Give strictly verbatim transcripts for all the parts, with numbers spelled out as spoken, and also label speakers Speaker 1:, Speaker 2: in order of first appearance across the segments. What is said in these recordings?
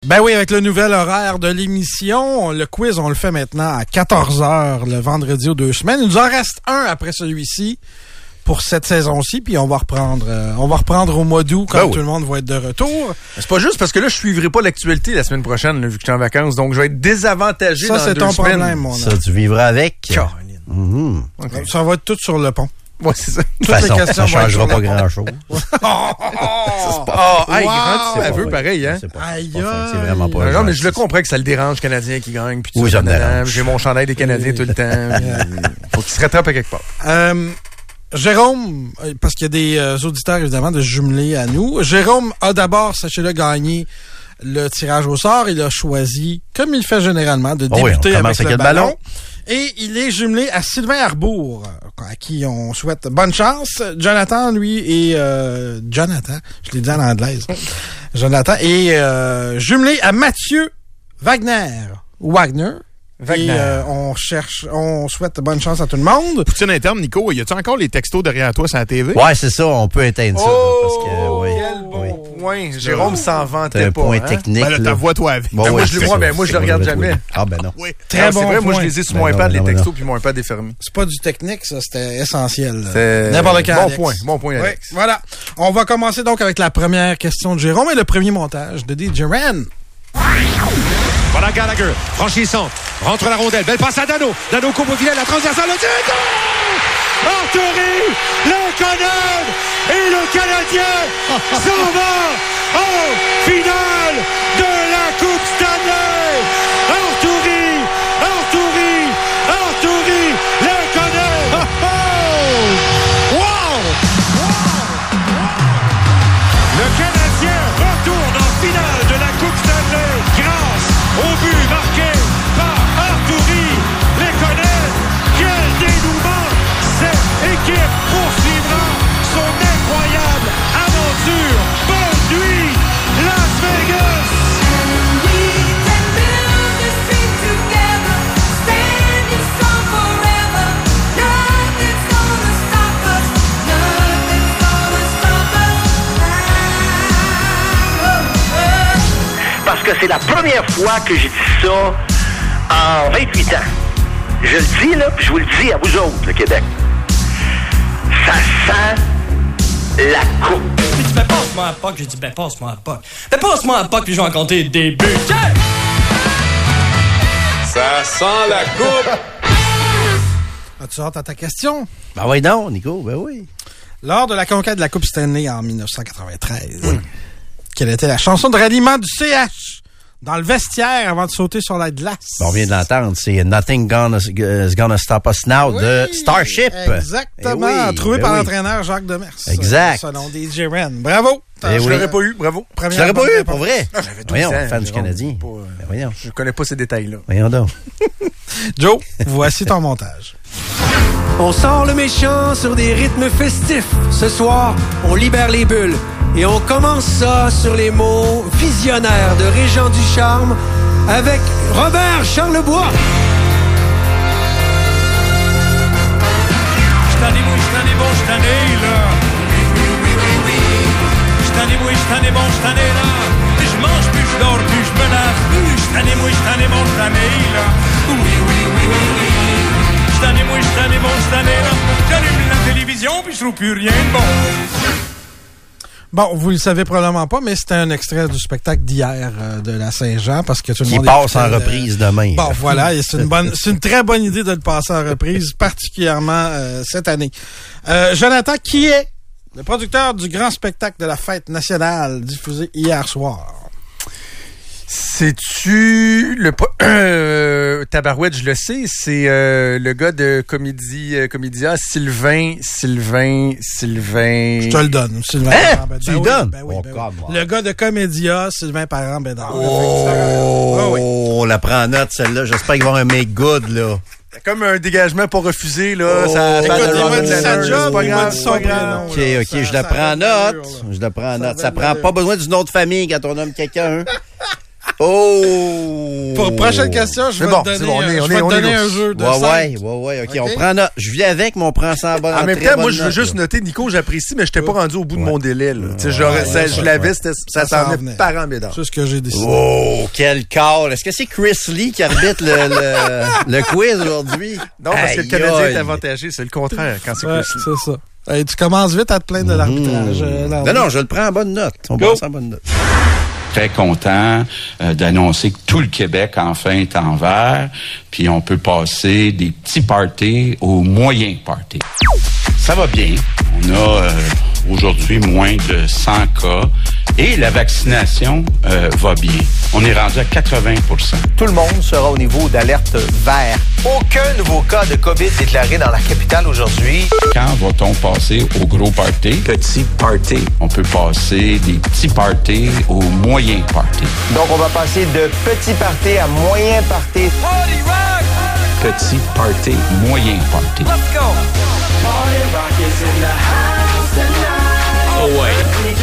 Speaker 1: Ben oui, avec le nouvel horaire de l'émission, le quiz, on le fait maintenant à quatorze heures le vendredi aux deux semaines. Il nous en reste un après celui-ci pour cette saison-ci, puis on va reprendre euh, on va reprendre au mois d'août quand ben oui. tout le monde va être de retour.
Speaker 2: C'est pas juste parce que là, je suivrai pas l'actualité la semaine prochaine, là, vu que je suis en vacances, donc je vais être désavantagé
Speaker 1: ça,
Speaker 2: dans deux semaines.
Speaker 1: Ça, c'est ton problème, mon
Speaker 3: Ça, tu vivras avec.
Speaker 1: Mm-hmm. Okay. Ça va être tout sur le pont.
Speaker 2: Ouais, c'est ça.
Speaker 3: De toute façon, les questions ça ne changera pas grand-chose.
Speaker 2: oh, oh, oh, hey, wow, grand, c'est pas pareil, hein?
Speaker 1: C'est, pas,
Speaker 3: c'est, pas c'est vraiment pas
Speaker 2: Non, non mais je le comprends que ça le dérange, le Canadien qui gagne. Puis
Speaker 3: oui, ça me dérange.
Speaker 2: J'ai mon chandail des Canadiens tout le temps. Faut qu'il se rattrape à quelque part.
Speaker 1: Euh, Jérôme, parce qu'il y a des euh, auditeurs, évidemment, de jumelés à nous. Jérôme a d'abord, sachez-le, gagné le tirage au sort. Il a choisi, comme il fait généralement, de débuter oh oui, avec le ballon. ballon. Et il est jumelé à Sylvain Arbour, à qui on souhaite bonne chance. Jonathan, lui, est... Euh, Jonathan, je l'ai dit en anglaise. Jonathan est euh, jumelé à Mathieu Wagner. Wagner. Wagner. Et euh, on cherche, on souhaite bonne chance à tout le monde.
Speaker 4: Poutine interne, Nico, y a-tu encore les textos derrière toi sur la T V?
Speaker 3: Ouais, c'est ça, on peut éteindre ça.
Speaker 2: Oh,
Speaker 3: parce que, ouais,
Speaker 2: quel bon
Speaker 3: oui.
Speaker 2: point. Jérôme s'en vantait
Speaker 3: un
Speaker 2: pas.
Speaker 3: point
Speaker 2: hein?
Speaker 3: technique.
Speaker 4: Ben là, ta voix, toi, avec.
Speaker 2: Bon, ben, moi, je, moi, ben, moi, je le regarde jamais.
Speaker 3: Ah, ben non.
Speaker 4: Oui.
Speaker 1: Très
Speaker 2: non,
Speaker 1: bon
Speaker 2: c'est vrai,
Speaker 1: point.
Speaker 2: moi, je les ai sur
Speaker 3: ben
Speaker 2: mon
Speaker 3: non,
Speaker 2: iPad,
Speaker 3: ben
Speaker 2: les
Speaker 3: non,
Speaker 2: textos,
Speaker 3: non.
Speaker 2: puis mon iPad est fermé.
Speaker 1: C'est pas du technique, ça, c'était essentiel.
Speaker 2: C'est...
Speaker 1: N'importe quel.
Speaker 2: Bon
Speaker 1: Alex.
Speaker 2: point, bon point, Alex.
Speaker 1: Oui, voilà. On va commencer donc avec la première question de Jérôme et le premier montage de D J Ren.
Speaker 5: Voilà Gallagher, franchissant, rentre la rondelle, belle passe à Dano. Dano coupe au filet, la transversale, le tir, Arthurie, le Canadien et le Canadien s'en va en finale de la Coupe Stanley. Arthurie, Arthurie, Arthurie, le Canadien. Oh, oh. Wow! Le Canadien retourne en finale de la Coupe Stanley grâce au but marqué par Arthurie. Les connaître, quel dénouement! Cette équipe poursuivra son incroyable aventure. Bonne nuit, Las Vegas!
Speaker 6: Parce que c'est la première fois que j'ai dit ça en vingt-huit ans. Je le dis, là, puis je vous le dis à vous autres, le Québec. Ça sent la coupe.
Speaker 7: Puis tu fais passe-moi un puck, j'ai dit ben passe-moi un puck. Ben passe-moi un puck, puis je vais en compter des buts. Yeah!
Speaker 8: Ça sent la coupe.
Speaker 1: As-tu hâte à ta question?
Speaker 3: Ben oui, non, Nico, ben oui.
Speaker 1: Lors de la conquête de la Coupe Stanley en dix-neuf cent quatre-vingt-treize, oui. Quelle était la chanson de ralliement du C H dans le vestiaire avant de sauter sur la glace?
Speaker 3: Bon, on vient de l'entendre, c'est Nothing Gonna, is Gonna Stop Us Now oui, de Starship.
Speaker 1: Exactement,
Speaker 3: eh oui,
Speaker 1: trouvé
Speaker 3: ben
Speaker 1: par
Speaker 3: oui.
Speaker 1: l'entraîneur Jacques Demers.
Speaker 3: Exact.
Speaker 1: Selon D J Ren. Bravo.
Speaker 2: Eh je oui. l'aurais pas eu, bravo.
Speaker 3: Première tu l'aurais pas eu, réponse. Pour vrai?
Speaker 2: Ah, j'avais
Speaker 3: voyons,
Speaker 2: ans,
Speaker 3: fan du Canadien.
Speaker 2: Pas, euh,
Speaker 3: ben, voyons.
Speaker 2: Je connais pas ces détails-là.
Speaker 3: Voyons donc.
Speaker 1: Joe, voici ton montage.
Speaker 9: On sort le méchant sur des rythmes festifs. Ce soir, on libère les bulles. Et on commence ça sur les mots visionnaires de Régent Ducharme avec Robert Charlebois.
Speaker 5: J't'en ai, moi, j't'en ai bon, j't'en ai là. Oui, oui, oui, oui, oui. J't'en ai, moi, j't'en ai bon, j't'en ai là. Je mange plus, je dors plus, je me lave plus. J't'en ai, moi, j't'en ai bon, j't'en ai là. Oui, oui, oui, oui, oui. J't'en ai, moi, j't'en ai bon, j't'en ai là. J'allume la télévision, puis je trouve plus rien de bon.
Speaker 1: Bon, vous le savez probablement pas, mais c'était un extrait du spectacle d'hier euh, de la Saint-Jean parce que tout le
Speaker 3: qui
Speaker 1: monde
Speaker 3: passe en
Speaker 1: de...
Speaker 3: reprise demain.
Speaker 1: Bon, voilà, et c'est une bonne, c'est une très bonne idée de le passer en reprise, particulièrement euh, cette année. Euh, Jonathan, qui est le producteur du grand spectacle de la fête nationale diffusé hier soir?
Speaker 2: C'est-tu le euh, Tabarouette, je le sais, c'est euh, le gars de comédie euh, Comédia, Sylvain, Sylvain, Sylvain.
Speaker 1: Je te le donne, Sylvain.
Speaker 3: Hein?
Speaker 1: Ben,
Speaker 3: tu le
Speaker 1: oui,
Speaker 3: donnes?
Speaker 1: Ben oui,
Speaker 3: oh,
Speaker 1: ben oui. Le gars de Comédia, Sylvain Parent-Bédard. Oh,
Speaker 3: oh, oui. On la prend en note, celle-là. J'espère qu'il va y avoir un make good, là.
Speaker 2: C'est comme un dégagement pas refusé, là.
Speaker 3: Oh,
Speaker 2: ça
Speaker 1: écoute, il m'a dit sa job,
Speaker 2: il
Speaker 1: m'a dit son prénom.
Speaker 3: OK, OK, je la prends en note. Je la prends en note. Ça prend pas besoin d'une autre famille quand on nomme quelqu'un. Oh!
Speaker 1: Pour prochaine question, je vais
Speaker 2: bon,
Speaker 1: te donner,
Speaker 2: bon, on est,
Speaker 1: je
Speaker 2: on
Speaker 1: vais
Speaker 2: est,
Speaker 1: te
Speaker 2: on
Speaker 1: donner
Speaker 2: est
Speaker 1: un jeu de
Speaker 3: Ouais,
Speaker 1: cinq.
Speaker 3: ouais, ouais, ouais. OK,
Speaker 1: OK.
Speaker 3: on prend note. Je viens avec, mais on prend ça en bonne
Speaker 2: En même
Speaker 3: très
Speaker 2: temps,
Speaker 3: bonne
Speaker 2: moi, je veux
Speaker 3: note,
Speaker 2: juste
Speaker 3: là.
Speaker 2: noter, Nico, j'apprécie, mais je n'étais pas rendu au bout de mon délai. Là. Tu sais, j'aurais-
Speaker 1: ouais,
Speaker 2: ça,
Speaker 1: ouais,
Speaker 2: je
Speaker 1: ouais,
Speaker 2: l'avais,
Speaker 1: ouais.
Speaker 2: c'était- ça
Speaker 1: Ça
Speaker 2: s'en
Speaker 1: s'en
Speaker 2: venait
Speaker 1: venait.
Speaker 2: par en bédard.
Speaker 1: C'est ce que j'ai décidé.
Speaker 3: Oh, quel call! Est-ce que c'est Chris Lee qui arbitre le, le, le quiz aujourd'hui?
Speaker 2: Non, parce que le
Speaker 3: Aïe,
Speaker 2: Canadien
Speaker 3: aïe.
Speaker 2: est avantagé. C'est le contraire quand c'est
Speaker 1: Ouais,
Speaker 2: Chris Lee.
Speaker 1: c'est ça. Hey, tu commences vite à te plaindre de l'arbitrage. euh,
Speaker 3: Non,
Speaker 1: Larry.
Speaker 3: non, je le prends en bonne note. On
Speaker 1: Go.
Speaker 3: passe en bonne note.
Speaker 10: Très content euh, d'annoncer que tout le Québec enfin est en vert, puis on peut passer des petits parties aux moyens parties. Ça va bien. On a euh, aujourd'hui moins de cent cas et la vaccination euh, va bien. On est rendu à quatre-vingts pour cent.
Speaker 11: Tout le monde sera au niveau d'alerte vert. Aucun nouveau cas de COVID déclaré dans la capitale aujourd'hui.
Speaker 10: Quand va-t-on passer au gros party?
Speaker 11: Petit party.
Speaker 10: On peut passer des petits parties aux moyens parties.
Speaker 11: Donc, on va passer de petit party à moyen party.
Speaker 10: Petit party, moyen party.
Speaker 11: Let's go!
Speaker 7: Oh ouais.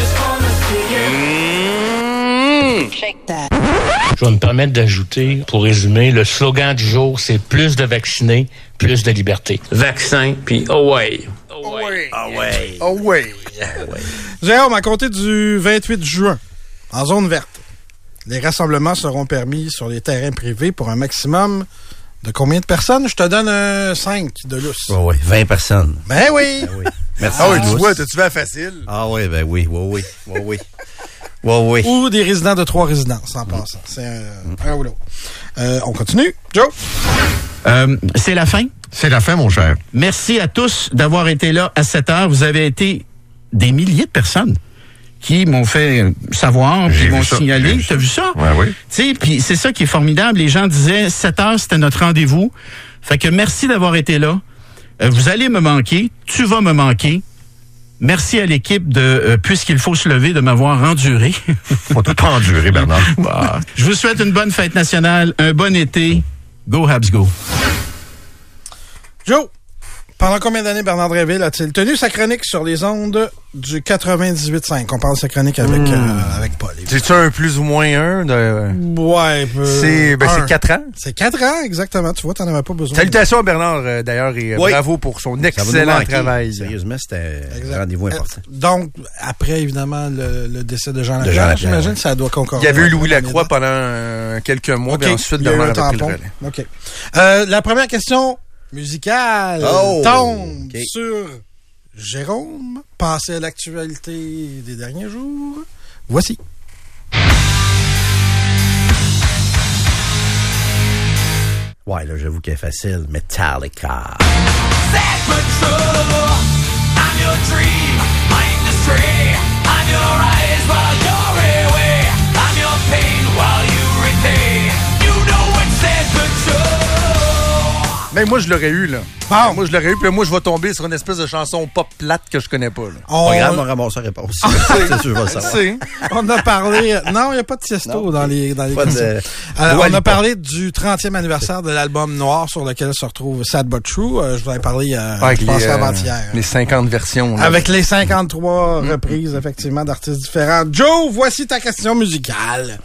Speaker 7: Je vais me permettre d'ajouter, pour résumer, le slogan du jour, c'est plus de vaccinés, plus de liberté. Vaccin, puis oh ouais.
Speaker 2: Oh ouais.
Speaker 3: Ah ouais.
Speaker 2: Oh ouais.
Speaker 1: Jérôme, à compter du vingt-huit juin, en zone verte, les rassemblements seront permis sur les terrains privés pour un maximum de combien de personnes? Je te donne un cinq de lousse.
Speaker 3: Ouais, ouais, vingt personnes.
Speaker 1: Ben oui!
Speaker 3: Ben oui. Merci.
Speaker 2: Ah oui, tu
Speaker 3: Lousse.
Speaker 2: vois, t'as-tu vu la facile?
Speaker 3: Ah oui, ben oui, oui, oui, oui, oui. Oui, oui.
Speaker 1: Ou des résidents de trois résidences, en passant. C'est un, un ou l'autre. Euh, on continue. Joe?
Speaker 12: Euh, c'est la fin.
Speaker 4: C'est la fin, mon cher.
Speaker 12: Merci à tous d'avoir été là à cette heure. Vous avez été des milliers de personnes qui m'ont fait savoir,
Speaker 4: J'ai
Speaker 12: qui
Speaker 4: vu
Speaker 12: m'ont
Speaker 4: ça,
Speaker 12: signalé.
Speaker 4: j'ai vu
Speaker 12: Tu as vu ça?
Speaker 4: Ouais, oui.
Speaker 12: Tu sais, puis c'est ça qui est formidable. Les gens disaient sept heures, c'était notre rendez-vous. Fait que merci d'avoir été là. Euh, vous allez me manquer. Tu vas me manquer. Merci à l'équipe de euh, Puisqu'il faut se lever de m'avoir enduré.
Speaker 4: On t'a pas enduré, Bernard.
Speaker 12: Bah, je vous souhaite une bonne fête nationale, un bon été. Go Habs Go.
Speaker 1: Joe, pendant combien d'années Bernard Dréville a-t-il tenu sa chronique sur les ondes du quatre-vingt-dix-huit cinq? On parle de sa chronique avec,
Speaker 2: Mmh.
Speaker 1: euh, avec Paul.
Speaker 2: C'est-tu un plus ou moins un? De...
Speaker 1: Ouais. Euh,
Speaker 2: C'est ben, c'est quatre ans.
Speaker 1: C'est quatre ans, exactement. Tu vois, t'en avais pas besoin.
Speaker 2: Salutations à Bernard, euh, d'ailleurs, et euh,
Speaker 3: Oui.
Speaker 2: bravo pour son
Speaker 3: Ça va nous
Speaker 2: excellent
Speaker 3: manquer.
Speaker 2: travail.
Speaker 3: Sérieusement, c'était
Speaker 1: Exact.
Speaker 3: un rendez-vous
Speaker 1: Euh,
Speaker 3: important.
Speaker 1: Donc, après, évidemment, le, le décès de Jean
Speaker 3: De
Speaker 1: Lapierre,
Speaker 3: Jean Lapierre,
Speaker 1: j'imagine
Speaker 3: ouais.
Speaker 1: que ça doit concorder.
Speaker 2: Il y avait eu Louis
Speaker 1: avec
Speaker 2: Lacroix
Speaker 1: la
Speaker 2: pendant euh, quelques mois,
Speaker 1: OK.
Speaker 2: puis ensuite
Speaker 1: Il y a eu
Speaker 2: Bernard
Speaker 1: un
Speaker 2: a pris le
Speaker 1: tampon.
Speaker 2: relais.
Speaker 1: OK. Euh, la première question musicale
Speaker 3: Oh,
Speaker 1: tombe
Speaker 3: OK.
Speaker 1: sur Jérôme, passé à l'actualité des derniers jours. Voici.
Speaker 3: Ouais, là, j'avoue qu'elle est facile. Metallica.
Speaker 2: Mais moi, je l'aurais eu, là.
Speaker 1: Bon.
Speaker 2: Moi, je l'aurais eu, puis là, moi, je vais tomber sur une espèce de chanson pop plate que je connais pas, là.
Speaker 1: On,
Speaker 3: Pas grave, on ramasse la réponse. C'est sûr, je vais le savoir.
Speaker 2: C'est.
Speaker 1: on a parlé... Non, il n'y a pas de Tiesto
Speaker 3: Non,
Speaker 1: dans les, dans les
Speaker 3: pas de-
Speaker 1: questions. Euh,
Speaker 3: Dua
Speaker 1: on a
Speaker 3: Lipa.
Speaker 1: parlé du trentième anniversaire de l'album Noir sur lequel se retrouve Sad But True. Euh, je vous en ai parlé, euh,
Speaker 2: Avec
Speaker 1: je pense,
Speaker 2: les, euh,
Speaker 1: avant-hier.
Speaker 2: les cinquante versions. Là.
Speaker 1: Avec les cinquante-trois reprises, effectivement, d'artistes différents. Joe, voici ta question musicale.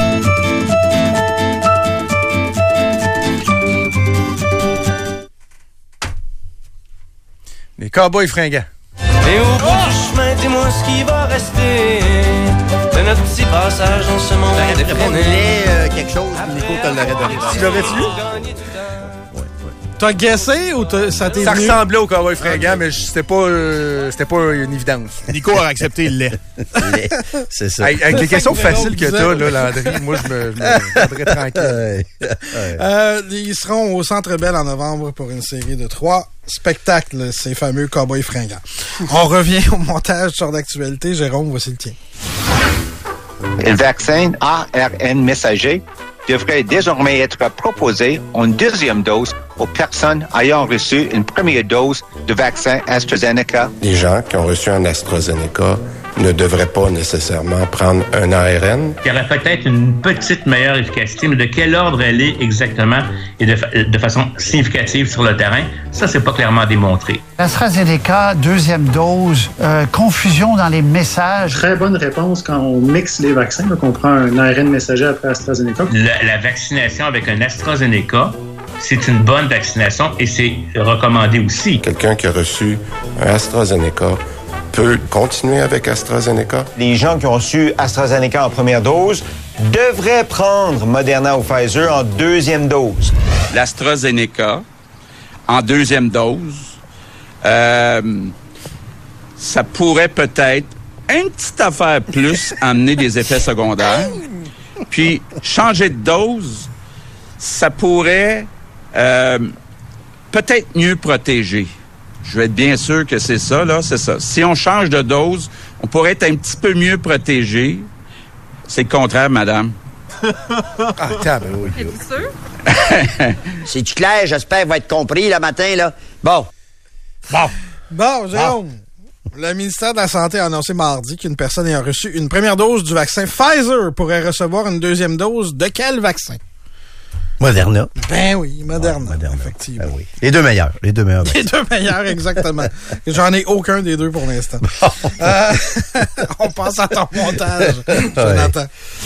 Speaker 2: Les Cowboys fringants.
Speaker 13: Et au bout du chemin, dis-moi ce qui va rester de notre petit passage dans ce monde effréné.
Speaker 3: euh, quelque chose, Nico te l'aurait donné.
Speaker 2: Tu l'aurais-tu eu?
Speaker 1: T'as guessé ou t'as- ça t'est
Speaker 2: Ça
Speaker 1: venu?
Speaker 2: ressemblait au Cowboy fringant, mais je- c'était pas, euh, c'était pas une évidence.
Speaker 4: Nico a accepté le lait.
Speaker 3: C'est ça.
Speaker 2: Avec, avec les questions
Speaker 1: Jérôme
Speaker 2: faciles que
Speaker 1: disait.
Speaker 2: t'as, là, Landry, moi, je me, je me garderais tranquille.
Speaker 3: Ouais. Ouais.
Speaker 1: Euh, ils seront au Centre Bell en novembre pour une série de trois spectacles, ces fameux Cowboys fringants. On revient au montage sur l'actualité. Jérôme, voici le tien.
Speaker 6: Le vaccin A R N messager devrait désormais être proposé en deuxième dose aux personnes ayant reçu une première dose de vaccin AstraZeneca.
Speaker 14: Les gens qui ont reçu un AstraZeneca ne devraient pas nécessairement prendre un A R N.
Speaker 7: Il y aurait peut-être une petite meilleure efficacité, mais de quel ordre elle est exactement et de, fa- de façon significative sur le terrain, ça, c'est pas clairement démontré.
Speaker 15: AstraZeneca, deuxième dose, euh, confusion dans les messages.
Speaker 16: Très bonne réponse quand on mixe les vaccins, là, qu'on prend un A R N messager après AstraZeneca.
Speaker 7: La, la vaccination avec un AstraZeneca, c'est une bonne vaccination et c'est recommandé aussi.
Speaker 14: Quelqu'un qui a reçu un AstraZeneca peut continuer avec AstraZeneca.
Speaker 11: Les gens qui ont reçu AstraZeneca en première dose devraient prendre Moderna ou Pfizer en deuxième dose.
Speaker 10: L'AstraZeneca, en deuxième dose, euh, ça pourrait peut-être, une petite affaire plus, amener des effets secondaires. Puis, changer de dose, ça pourrait euh, peut-être mieux protéger. Je vais être bien sûr que c'est ça, là, c'est ça. Si on change de dose, on pourrait être un petit peu mieux protégé. C'est le contraire, madame.
Speaker 3: Attends, ben oui. Êtes-vous sûr? C'est-tu clair? J'espère va être compris le matin, là. Bon.
Speaker 1: Bon. Bon, Jérôme. Le ministère de la Santé a annoncé mardi qu'une personne ayant reçu une première dose du vaccin Pfizer pourrait recevoir une deuxième dose de quel vaccin?
Speaker 3: Moderna.
Speaker 1: Ben oui, Moderna,
Speaker 3: ouais, Moderna.
Speaker 1: effectivement.
Speaker 3: Ben oui. Les deux meilleurs. Les deux meilleurs.
Speaker 1: Les deux meilleurs, exactement. J'en ai aucun des deux pour l'instant. euh, on passe à ton montage, Jonathan.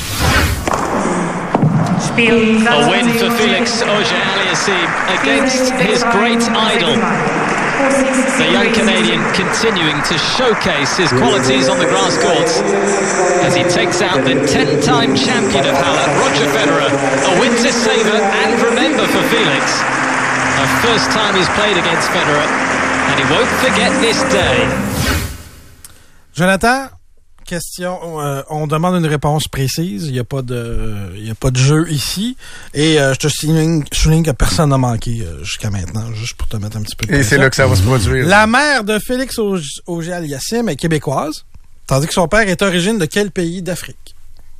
Speaker 17: A win for Felix Auger-Aliassime against his great idol. The young Canadian continuing to showcase his qualities on the grass courts as he takes out the ten-time champion of Halle, Roger Federer. A win to savour and remember for Felix. A first time he's played against Federer, and he won't forget this day.
Speaker 1: Jonathan, question, euh, on demande une réponse précise. Il n'y a pas de, il y a pas de jeu ici. Et euh, je te souligne, souligne que personne n'a manqué euh, jusqu'à maintenant, juste pour te mettre un petit peu de
Speaker 2: Et
Speaker 1: pression.
Speaker 2: c'est là que ça va se produire.
Speaker 1: La mère de Félix Auger-Aliassime est québécoise, tandis que son père est origine de quel pays d'Afrique?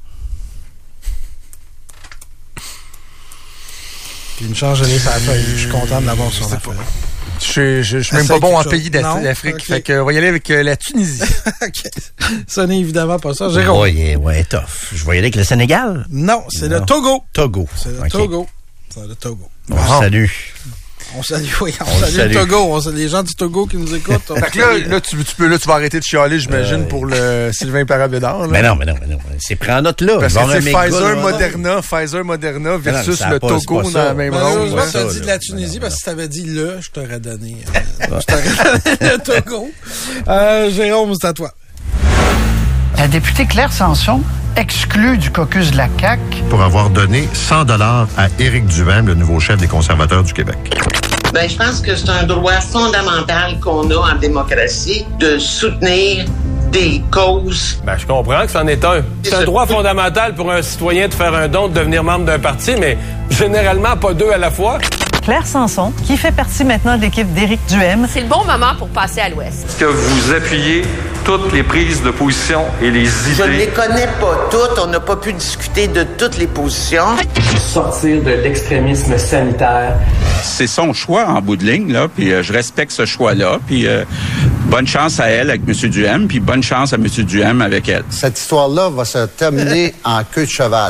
Speaker 1: Puis une chance, je l'ai sur la feuille. Je suis content de l'avoir sur la feuille.
Speaker 2: Je, je, je suis même pas bon en pays d'Afrique. Okay. Fait que, on va y aller avec euh, la Tunisie.
Speaker 1: OK. Ça n'est évidemment pas ça. Jérôme.
Speaker 3: Oui, ouais, tough. Je vais y aller avec le Sénégal.
Speaker 1: Non, c'est non. le Togo.
Speaker 3: Togo.
Speaker 1: C'est le okay. Togo. C'est le Togo.
Speaker 3: On oh. salue.
Speaker 1: On salue, oui, on, on salue, salue le Togo. On salue les gens du Togo qui nous écoutent.
Speaker 2: Fait que là, là, tu, tu, peux, là, tu vas arrêter de chialer, j'imagine, euh... pour le Sylvain Parabédard.
Speaker 3: Mais non, mais non, mais non. C'est prends note là.
Speaker 2: Parce que c'est Pfizer, Moderna, Pfizer, Moderna versus non, non, le pas, Togo dans la même ronde.
Speaker 1: Malheureusement, tu as dit de la Tunisie, parce que si tu avais dit le, je t'aurais donné, euh, je t'aurais donné le Togo. Euh, Jérôme, c'est à toi.
Speaker 15: La députée Claire Sanson, exclue du caucus de la C A Q.
Speaker 4: Pour avoir donné cent dollars à Éric Duhaime, le nouveau chef des conservateurs du Québec.
Speaker 18: Ben, je pense que c'est un droit fondamental qu'on a en démocratie de soutenir des causes.
Speaker 19: Ben, je comprends que c'en est un. C'est un droit fondamental pour un citoyen de faire un don, de devenir membre d'un parti, mais généralement pas deux à la fois.
Speaker 20: Claire Sanson, qui fait partie maintenant de l'équipe d'Éric Duhaime.
Speaker 21: C'est le bon moment pour passer à l'Ouest.
Speaker 22: Est-ce que vous appuyez toutes les prises de position et les idées?
Speaker 18: Je ne les connais pas toutes. On n'a pas pu discuter de toutes les positions.
Speaker 19: Sortir de l'extrémisme sanitaire.
Speaker 10: C'est son choix en bout de ligne, là, puis euh, je respecte ce choix-là, puis euh, bonne chance à elle avec M. Duhaime, puis bonne chance à M. Duhaime avec elle.
Speaker 3: Cette histoire-là va se terminer en queue de cheval.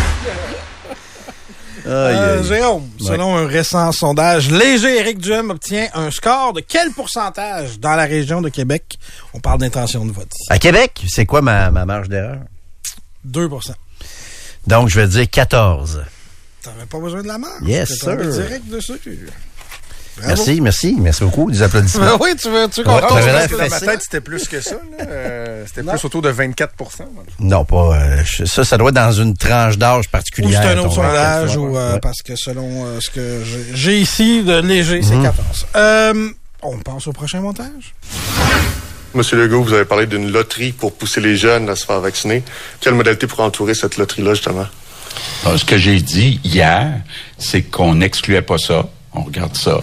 Speaker 1: Euh, Jérôme, ouais. Selon un récent sondage léger, Éric Duhaime obtient un score de quel pourcentage dans la région de Québec? On parle d'intention de vote ici.
Speaker 3: À Québec, c'est quoi ma, ma marge d'erreur?
Speaker 1: deux pour cent.
Speaker 3: Donc, je vais dire quatorze.
Speaker 1: T'avais pas besoin de la marge.
Speaker 3: Yes, sir.
Speaker 1: Direct dessus. Bravo.
Speaker 3: Merci, merci. Merci beaucoup. Des applaudissements.
Speaker 1: Ben oui, tu veux, tu
Speaker 2: comprends. Ouais, dans ma tête, c'était plus que ça. Là. Euh, c'était non. plus autour de vingt-quatre pour cent.
Speaker 3: Non, pas. Euh, ça, ça doit être dans une tranche d'âge particulière.
Speaker 1: Ou c'est un autre sondage, ou euh, ouais. parce que selon euh, ce que j'ai ici de léger, c'est mmh. quatorze. Euh, on passe au prochain montage.
Speaker 14: Monsieur Legault, vous avez parlé d'une loterie pour pousser les jeunes à se faire vacciner. Quelle modalité pour entourer cette loterie-là, justement?
Speaker 10: Alors, ce que j'ai dit hier, c'est qu'on n'excluait pas ça. On regarde ça.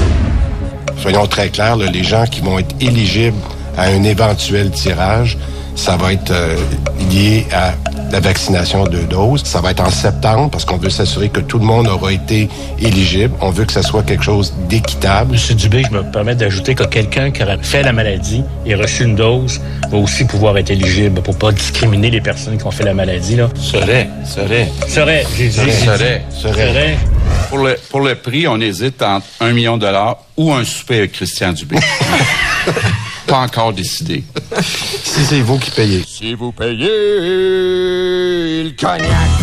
Speaker 14: Soyons très clairs, là, les gens qui vont être éligibles à un éventuel tirage,
Speaker 8: ça va être euh, lié à la vaccination de deux doses. Ça va être en septembre parce qu'on veut s'assurer que tout le monde aura été éligible. On veut que ça soit quelque chose d'équitable.
Speaker 9: Monsieur Dubé, je me permets d'ajouter que quelqu'un qui aurait fait la maladie et reçu une dose va aussi pouvoir être éligible pour pas discriminer les personnes qui ont fait la maladie. Là.
Speaker 10: Serait, serait.
Speaker 9: Serait, j'ai dit.
Speaker 10: Serait, serait.
Speaker 8: Serait.
Speaker 9: Serait.
Speaker 10: Pour le, pour le prix, on hésite entre un million de dollars ou un souper avec Christian Dubé. Pas encore décidé.
Speaker 8: Si c'est vous qui payez.
Speaker 10: Si vous payez le cognac.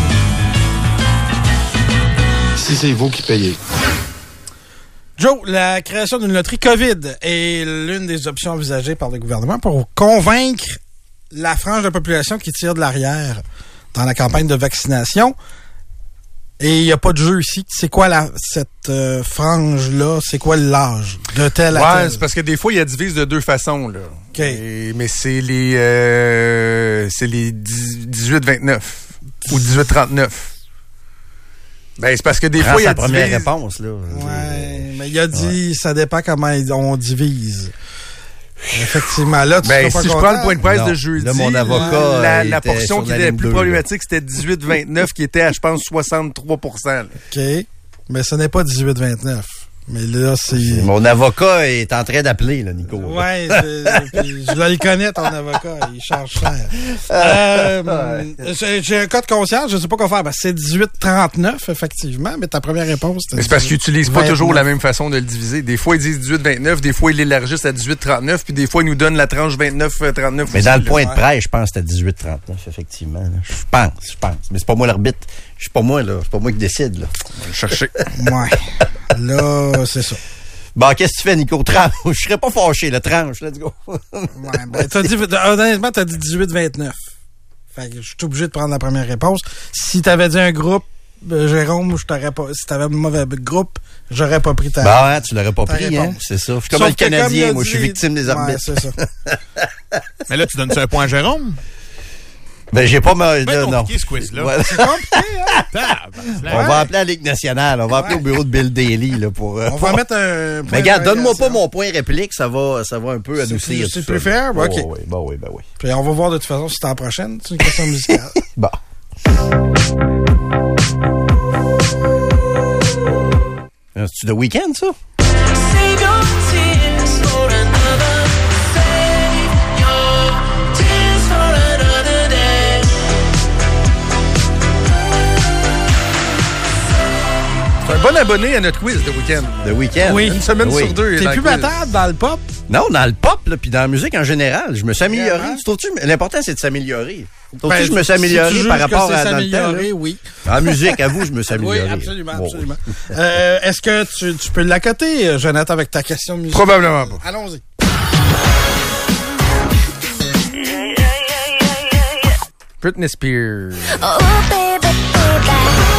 Speaker 8: Si c'est vous qui payez.
Speaker 1: Joe, la création d'une loterie COVID est l'une des options envisagées par le gouvernement pour convaincre la frange de la population qui tire de l'arrière dans la campagne de vaccination. Et il n'y a pas de jeu ici. C'est quoi la, cette euh, frange-là? C'est quoi l'âge de tel à
Speaker 2: ouais,
Speaker 1: tel?
Speaker 2: Ouais, c'est parce que des fois, il y a divise de deux façons. Là.
Speaker 1: OK.
Speaker 2: Et, mais c'est les, euh, c'est les dix-huit vingt-neuf ou dix-huit trente-neuf. Ben, c'est parce que des
Speaker 23: Prends
Speaker 2: fois, il y a
Speaker 23: sa première
Speaker 2: divise...
Speaker 23: réponse, là.
Speaker 1: Ouais, mais il a dit,
Speaker 23: ouais.
Speaker 1: ça dépend comment on divise. Effectivement, là, tu
Speaker 2: ben,
Speaker 1: seras pas
Speaker 2: si
Speaker 1: content.
Speaker 2: je prends le point de presse
Speaker 23: non.
Speaker 2: de jeudi,
Speaker 23: là, mon avocat,
Speaker 2: la, la
Speaker 23: était
Speaker 2: portion qui
Speaker 23: la
Speaker 2: était la plus
Speaker 23: deux,
Speaker 2: problématique, là. C'était dix-huit vingt-neuf qui était à, je pense, soixante-trois pour cent. Là.
Speaker 1: OK. Mais ce n'est pas dix-huit vingt-neuf. Mais là, c'est...
Speaker 23: Mon avocat est en train d'appeler, là, Nico.
Speaker 1: Ouais, je le connais, ton avocat. Il charge cher. Euh, j'ai, j'ai un cas de conscience, je ne sais pas quoi faire. Ben, c'est dix-huit trente-neuf, effectivement, mais ta première réponse, c'était...
Speaker 2: Mais c'est parce qu'ils n'utilisent pas toujours la même façon de le diviser. Des fois, ils disent dix-huit vingt-neuf, des fois, ils l'élargissent à dix-huit trente-neuf, puis des fois, ils nous donnent la tranche vingt-neuf trente-neuf.
Speaker 23: Mais aussi, dans le point là. de presse, je pense que c'était dix-huit trente-neuf, effectivement. Là. Je pense, je pense. Mais c'est pas moi l'arbitre. C'est pas moi, là. C'est pas moi qui décide, là.
Speaker 2: On va le chercher.
Speaker 1: Ouais. Là, c'est ça.
Speaker 23: Bon, qu'est-ce que tu fais, Nico? Tranche. Je serais pas fâché, le tranche. Let's go.
Speaker 1: Ouais, ben, t'as dit, honnêtement, t'as dit dix-huit vingt-neuf. Fait que je suis obligé de prendre la première réponse. Si t'avais dit un groupe, euh, Jérôme, je t'aurais pas, si t'avais un mauvais groupe, j'aurais pas pris ta
Speaker 23: réponse. Ben, hein, tu l'aurais pas pris,
Speaker 1: réponse.
Speaker 23: hein. C'est ça. Je suis comme Sauf le Canadien, comme moi, dit, je suis victime des arbitres.
Speaker 1: Ouais, c'est ça.
Speaker 24: Mais là, tu donnes-tu un point à Jérôme?
Speaker 23: Ben, j'ai pas mal.
Speaker 24: C'est
Speaker 23: non.
Speaker 24: compliqué, ce quiz-là.
Speaker 23: Ouais.
Speaker 1: C'est compliqué, hein?
Speaker 23: On va appeler la Ligue nationale. On va appeler ouais. au bureau de Bill Daly, là, pour.
Speaker 1: On
Speaker 23: pour...
Speaker 1: va mettre un.
Speaker 23: Mais regarde, donne-moi pas mon point réplique, ça va, ça va un peu adoucir.
Speaker 1: C'est plus fair?
Speaker 23: Bon,
Speaker 1: OK.
Speaker 23: Oui, ben oui, ben oui.
Speaker 1: Puis on va voir de toute façon si c'est en prochaine. C'est une question musicale.
Speaker 23: Bon. C'est-tu The Weeknd, ça?
Speaker 2: C'est un bon abonné à notre quiz de week-end.
Speaker 23: De week-end.
Speaker 1: Oui.
Speaker 2: Une semaine
Speaker 23: oui.
Speaker 2: sur deux.
Speaker 1: T'es plus battable dans le pop?
Speaker 23: Non, dans le pop, là, puis dans la musique en général. Je me suis amélioré. Tu trouves-tu? L'important, c'est de s'améliorer. Trouves-tu ben, je me suis amélioré si par rapport à dans le temps? Là?
Speaker 1: Oui.
Speaker 23: En musique, à vous, je me suis amélioré.
Speaker 1: Oui, absolument, bon. absolument. euh, est-ce que tu, tu peux l'accoter, Jonathan, avec ta question de musique?
Speaker 2: Probablement pas.
Speaker 1: Allons-y.
Speaker 2: Britney Spears.
Speaker 25: Oh, baby, baby.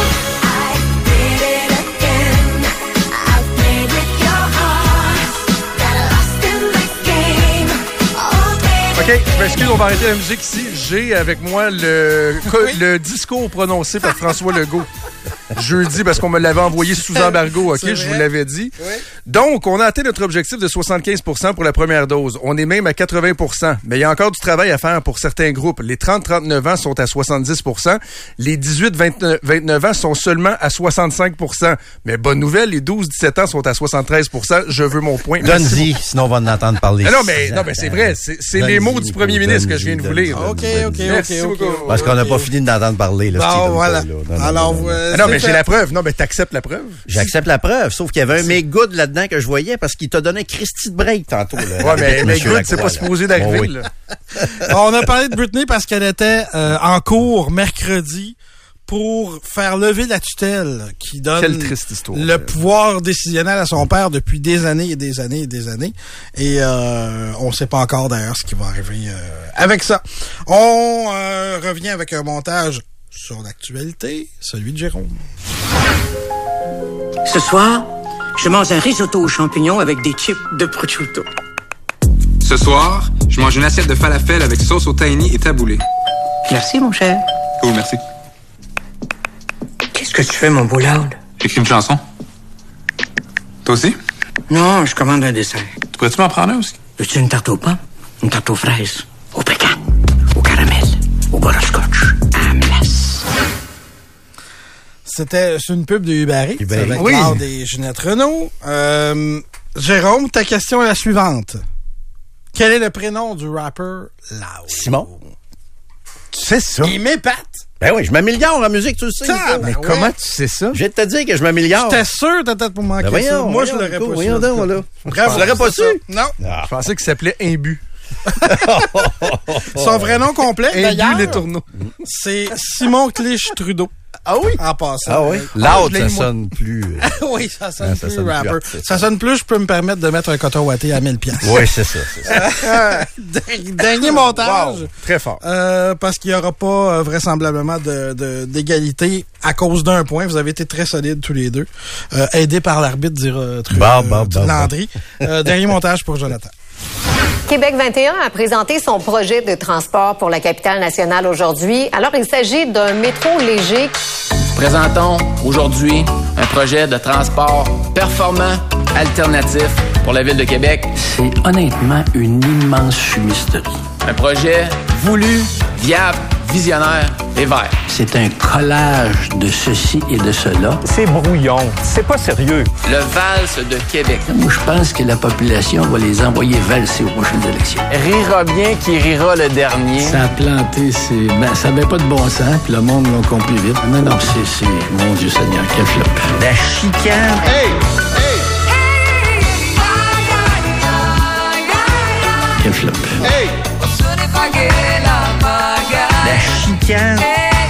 Speaker 2: OK, je m'excuse, on va arrêter la musique ici. J'ai avec moi le, oui. le discours prononcé par François Legault jeudi, parce qu'on me l'avait envoyé sous embargo, OK, je vous l'avais dit. Oui. Donc, on a atteint notre objectif de soixante-quinze pour cent pour la première dose. On est même à quatre-vingts pour cent. Mais il y a encore du travail à faire pour certains groupes. Les trente à trente-neuf ans sont à soixante-dix pour cent. Les dix-huit à vingt-neuf ans sont seulement à soixante-cinq pour cent. Mais bonne nouvelle, les douze à dix-sept ans sont à soixante-treize pour cent. Je veux mon point.
Speaker 23: Donne-y, sinon on va en entendre parler.
Speaker 2: Ah non, mais, non, mais c'est vrai. C'est, c'est les mots du premier ministre que je viens de vous lire.
Speaker 1: OK, OK, OK, OK.
Speaker 23: Parce qu'on n'a pas fini d'entendre parler. Là,
Speaker 1: bon, voilà. Non, non,
Speaker 2: Alors, non, euh, ah non mais j'ai la preuve. Non, mais t'acceptes la preuve?
Speaker 23: J'accepte la preuve, sauf qu'il y avait un Make Good là-dedans que je voyais parce qu'il t'a donné un Christy de break tantôt. Là,
Speaker 2: ouais, mais Make Good, c'est pas supposé d'arriver.
Speaker 23: Oh, oui.
Speaker 2: Là.
Speaker 1: On a parlé de Britney parce qu'elle était euh, en cours mercredi pour faire lever la tutelle qui donne
Speaker 2: Quelle triste histoire,
Speaker 1: le pouvoir décisionnel à son père depuis des années et des années et des années. Et euh, on ne sait pas encore d'ailleurs ce qui va arriver euh, avec ça. On euh, revient avec un montage sur l'actualité, celui de Jérôme.
Speaker 26: Ce soir, je mange un risotto aux champignons avec des chips de prosciutto.
Speaker 27: Ce soir, je mange une assiette de falafel avec sauce au tahini et taboulé.
Speaker 26: Merci, mon cher.
Speaker 27: Oh, merci.
Speaker 26: Qu'est-ce que tu fais, mon beau Loud?
Speaker 27: J'écris une chanson. Toi aussi?
Speaker 26: Non, je commande un dessert.
Speaker 27: Tu pourrais-tu m'en prendre un aussi?
Speaker 26: Veux-tu une tarte aux pommes? Une tarte aux fraises? Au pécan?
Speaker 1: C'était c'est une pub de Uber Eats
Speaker 23: Uber Eats.
Speaker 1: avec
Speaker 23: Oui.
Speaker 1: Claude et Ginette Renault. Euh, Jérôme, ta question est la suivante. Quel est le prénom du rapper Loud?
Speaker 23: Simon.
Speaker 2: Tu sais ça?
Speaker 1: Il m'épate.
Speaker 23: Ben oui, je m'améliore en musique, tu le sais.
Speaker 1: Ça,
Speaker 23: Nico.
Speaker 1: ben
Speaker 2: Mais
Speaker 1: ouais.
Speaker 2: comment tu sais ça?
Speaker 23: Je vais te dire que je m'améliore.
Speaker 1: J'étais sûr peut-être pour manquer
Speaker 23: Ben voyons,
Speaker 1: ça. Moi,
Speaker 23: voyons,
Speaker 1: je l'aurais
Speaker 23: Nico,
Speaker 1: pas su.
Speaker 23: voyons donc, là.
Speaker 1: Bravo.
Speaker 23: Tu l'aurais pas su?
Speaker 1: Non.
Speaker 2: Je pensais qu'il s'appelait Imbu.
Speaker 1: Son vrai nom complet, d'ailleurs,
Speaker 2: Imbu Les Tourneaux.
Speaker 1: c'est Simon Clich Trudeau.
Speaker 2: Ah oui?
Speaker 1: En passant.
Speaker 23: Ah oui?
Speaker 1: Ah,
Speaker 23: Loud,
Speaker 1: je l'ai,
Speaker 23: ça
Speaker 1: moi.
Speaker 23: sonne plus... euh,
Speaker 1: Oui, ça sonne
Speaker 23: Ah, ça
Speaker 1: plus
Speaker 23: sonne plus
Speaker 1: rapper.
Speaker 23: artiste.
Speaker 1: Ça sonne plus, je peux me permettre de mettre un coton watté à mille piastres.
Speaker 23: Oui, c'est ça. C'est ça.
Speaker 1: Dernier montage.
Speaker 2: Wow, très fort.
Speaker 1: Euh, parce qu'il n'y aura pas euh, vraisemblablement de, de, d'égalité à cause d'un point. Vous avez été très solides tous les deux. Euh, aidés par l'arbitre, dira Tru-
Speaker 23: Bon,
Speaker 1: euh,
Speaker 23: bon, bon,
Speaker 1: Landry. Euh, dernier montage pour Jonathan.
Speaker 21: Québec vingt et un a présenté son projet de transport pour la capitale nationale aujourd'hui. Alors, il s'agit d'un métro léger.
Speaker 5: Présentons aujourd'hui un projet de transport performant, alternatif pour la Ville de Québec.
Speaker 26: C'est honnêtement une immense fumisterie.
Speaker 5: Un projet voulu, viable, visionnaire et vert.
Speaker 26: C'est un collage de ceci et de cela.
Speaker 6: C'est brouillon. C'est pas sérieux.
Speaker 5: Le Valse de Québec.
Speaker 26: Moi, je pense que la population va les envoyer valser aux prochaines élections.
Speaker 5: Rira bien qui rira le dernier.
Speaker 26: Ça a planté, c'est... Ben, ça avait pas de bon sens, puis le monde l'a compris vite. Non, non, c'est... c'est... Mon Dieu Seigneur, quel flop.
Speaker 5: La chicane.
Speaker 2: Hey!
Speaker 26: Quel flop.
Speaker 2: Hey!
Speaker 5: La chicane.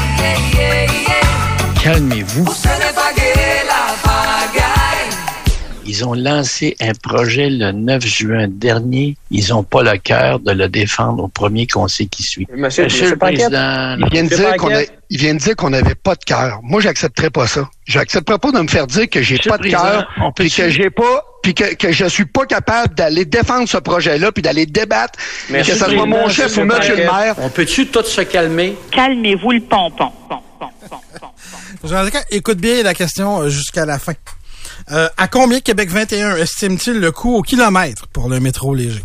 Speaker 26: Calmez-vous. Ils ont lancé un projet le neuf juin dernier. Ils n'ont pas le cœur de le défendre au premier conseil qui suit.
Speaker 5: Monsieur,
Speaker 26: Monsieur le Président...
Speaker 7: Il vient de dire qu'on a, il vient de dire qu'on n'avait pas de cœur. Moi, j'accepterais pas ça. J'accepterais pas de me faire dire que j'ai
Speaker 26: Monsieur
Speaker 7: pas
Speaker 26: le
Speaker 7: de
Speaker 26: Président,
Speaker 7: cœur,
Speaker 26: on peut
Speaker 7: puis que
Speaker 26: suivre.
Speaker 7: j'ai pas, puis que, que je suis pas capable d'aller défendre ce projet-là, puis d'aller débattre, que
Speaker 26: Monsieur
Speaker 7: ça
Speaker 26: le
Speaker 7: soit mon
Speaker 26: Président,
Speaker 7: chef ou
Speaker 26: Monsieur
Speaker 7: monsieur le
Speaker 26: Paquet,
Speaker 7: maire.
Speaker 26: On peut-tu tous se calmer?
Speaker 11: Calmez-vous le pompon.
Speaker 1: Jonathan, écoute bien la question euh, jusqu'à la fin. Euh, à combien Québec vingt et un estime-t-il le coût au kilomètre pour le métro léger?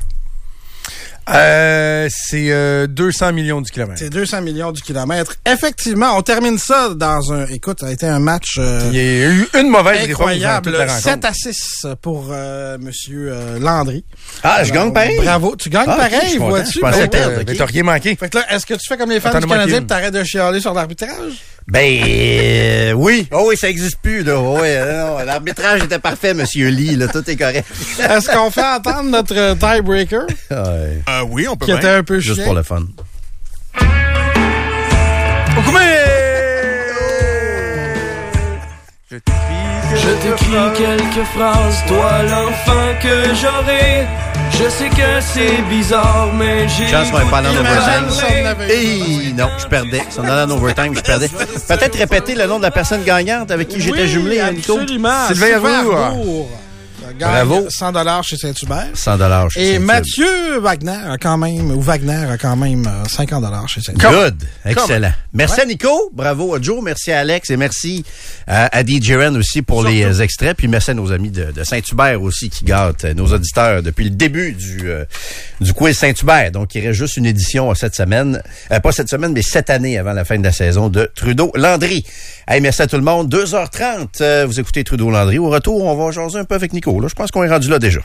Speaker 2: Euh, c'est euh, deux cents millions du kilomètre.
Speaker 1: C'est deux cents millions du kilomètre. Effectivement, on termine ça dans un... Écoute, ça a été un match... Euh,
Speaker 2: Il y a eu une mauvaise
Speaker 1: incroyable.
Speaker 2: réponse dans toute la rencontre.
Speaker 1: sept à six pour euh, Monsieur euh, Landry.
Speaker 23: Ah, je gagne pareil?
Speaker 1: Bravo. Tu gagnes
Speaker 23: Ah, ok, je
Speaker 1: pareil,
Speaker 23: suis content.
Speaker 1: vois-tu?
Speaker 23: Je pensais
Speaker 1: Ben,
Speaker 23: perdre,
Speaker 1: ben,
Speaker 23: ok.
Speaker 2: Mais t'as rien manqué.
Speaker 1: Fait que là, est-ce que tu fais comme les fans
Speaker 2: Attends,
Speaker 1: du
Speaker 2: moi,
Speaker 1: Canadien
Speaker 2: Kim.
Speaker 1: et t'arrêtes de chialer sur l'arbitrage?
Speaker 23: Ben, euh, oui. Oh oui, ça existe plus, là. Oh, oui, non, l'arbitrage était parfait, Monsieur Lee, là. Tout est correct.
Speaker 1: Est-ce qu'on fait entendre notre euh, tiebreaker?
Speaker 23: Ouais.
Speaker 24: Euh, oui, on peut
Speaker 1: Qui
Speaker 24: bien.
Speaker 1: était un peu
Speaker 23: Juste
Speaker 1: chiant.
Speaker 23: pour le fun.
Speaker 6: Je t'écris quelques phrases, toi l'enfant que j'aurai. Je sais que c'est bizarre, mais j'ai...
Speaker 23: Chance qu'on est pas dans
Speaker 1: Imagine si on
Speaker 23: l'overtime.
Speaker 1: avait-
Speaker 23: Hey, non, je perdais. Si on allait en overtime, je perdais. Peut-être répéter le nom de la personne gagnante avec qui j'étais
Speaker 1: Oui,
Speaker 23: jumelé, hein, Nico?
Speaker 1: absolument.
Speaker 23: Sylvain Arbour.
Speaker 1: Arbour. Gagne
Speaker 23: Bravo.
Speaker 1: cent dollars chez Saint-Hubert.
Speaker 23: cent dollars chez
Speaker 1: Et
Speaker 23: Saint-Hubert.
Speaker 1: Mathieu Wagner a quand même, ou Wagner a quand même euh, cinquante dollars chez Saint-Hubert.
Speaker 23: Good. Excellent. Merci
Speaker 1: Ouais.
Speaker 23: à Nico. Bravo à Joe. Merci à Alex. Et merci à, à D J Ren aussi pour les euh, extraits. Puis merci à nos amis de, de Saint-Hubert aussi qui gâtent euh, nos auditeurs depuis le début du, euh, du quiz Saint-Hubert. Donc, il reste juste une édition cette semaine. Euh, pas cette semaine, mais cette année avant la fin de la saison de Trudeau-Landry. Hey, merci à tout le monde. deux heures trente. euh, vous écoutez Trudeau-Landry. Au retour, on va jaser un peu avec Nico. Là, je pense qu'on est rendu là déjà.